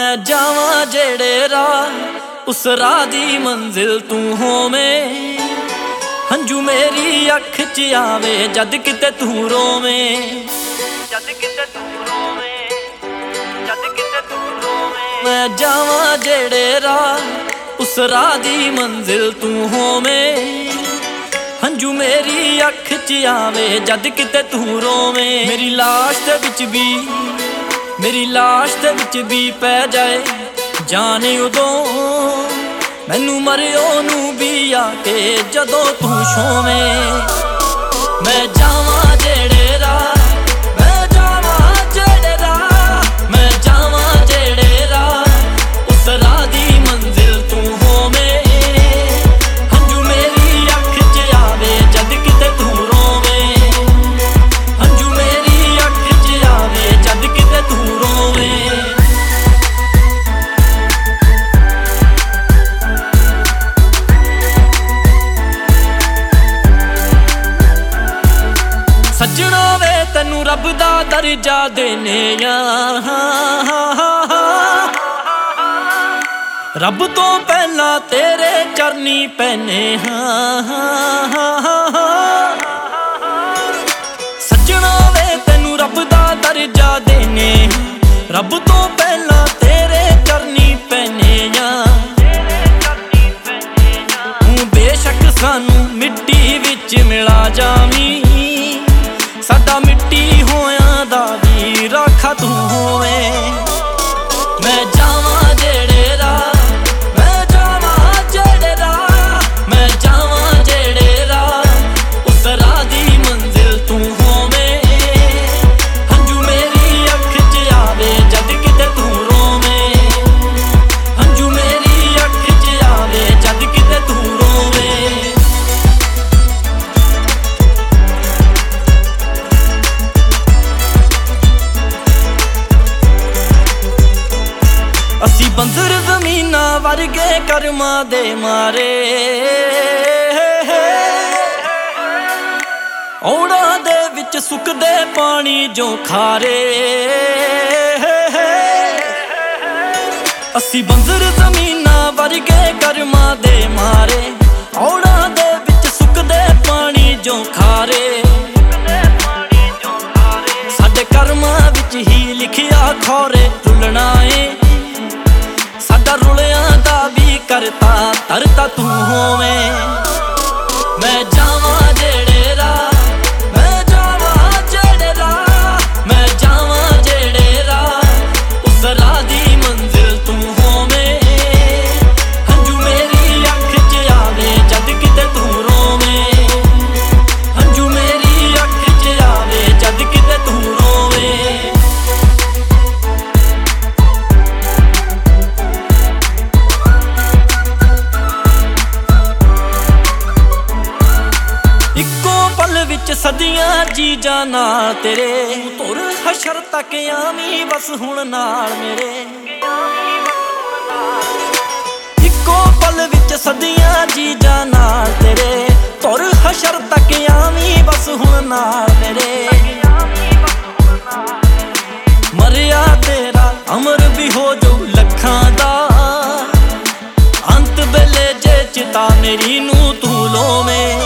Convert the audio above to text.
मैं जावां जेड़े राह उस राह दी मंजिल तू होवें। हंजू मेरी अख च आवे जद किते तू रोवें, जद किते तू रोवें, जद किते तू रोवें। मैं जावां जेड़े राह उस राह दी मंजिल तू होवें। हंजू मेरी अख च आवे जद किते तू रोवें। मेरी लाश दे विच भी, मेरी लाश दे विच भी पै जाए जाने उदों, मैनू मरियो नू भी आके जदों तू छोवें। मैं जावां जेड़े राह, मैं जावां जेड़े राह, मैं जावां जेड़े राह उस राह दी मंजिल तू होवें। हंजू मेरी अख च आवे जद किते तू रोवें, हंजू मेरी अख च आवे जद किते तू रोवें। सजना वे तैनू रब दा दर्जा देने रब तो पहला तेरे चरनी पैने। सजना वे तैनू रब दा दर्जा देने रब तो पहला तेरे चरनी पैने। बेशक सानू मिट्टी विच मिला जावी, साडा मिट्टी होया दा भी राखा तू होवें। मैं जावां जेड़े राह, मैं जावां जेड़े राह, मैं जावां जेड़े राह उस राह दी मंजिल तू होवें। हंजू मेरी अख च आवे जद किते तू रोवें, हंजू मेरी अख च आवे जद किते तू रोवें। असी बंजर जमीना वर्गे कर्मा दे मारे, औड़ा दे विच सुकदे पानी जो खारे। असी बंजर जमीना वर्गे कर्मा दे मारे, औड़ा दे विच सुकदे पानी जो खारे। साडे कर्मा विच ही लिखिया खौरे रुलना है, साडा रुलिया दा भी करता तरता तू होवें। मैं जावां जेड़े राह, मैं जावां जेड़े राह, मैं जावां जेड़े राह उस राह दी मंजिल तू होवें। हंजू मेरी अख च आवे जद किते तू रोवें, हंजू मेरी अख च आवे जद किते तू रोवें। सदियां जी जाना तेरे तुर हशर तक आवी बस हुण नाल मेरे। इक्को पल विच सदियां जी जाना तेरे तुर हशर तक आवी बस हुण नाल मेरे। मरिया तेरा अमर भी हो जो लखां दा, अंत बेले जे चिता मेरी नू तू लोवें।